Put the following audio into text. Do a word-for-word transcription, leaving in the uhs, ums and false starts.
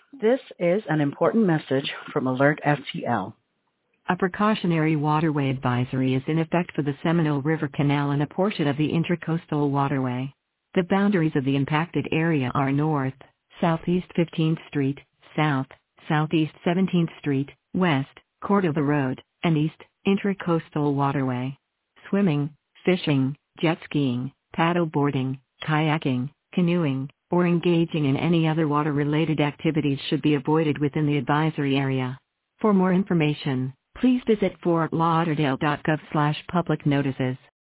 This is an important message from Alert F T L. A precautionary waterway advisory is in effect for the Seminole River Canal and a portion of the Intracoastal Waterway. The boundaries of the impacted area are north, southeast fifteenth Street, south, southeast seventeenth Street, west, Cordova Road, and east, Intracoastal Waterway. Swimming, fishing, jet skiing, paddle boarding, kayaking, canoeing, or engaging in any other water-related activities should be avoided within the advisory area. For more information, please visit fort lauderdale dot gov slash public notices.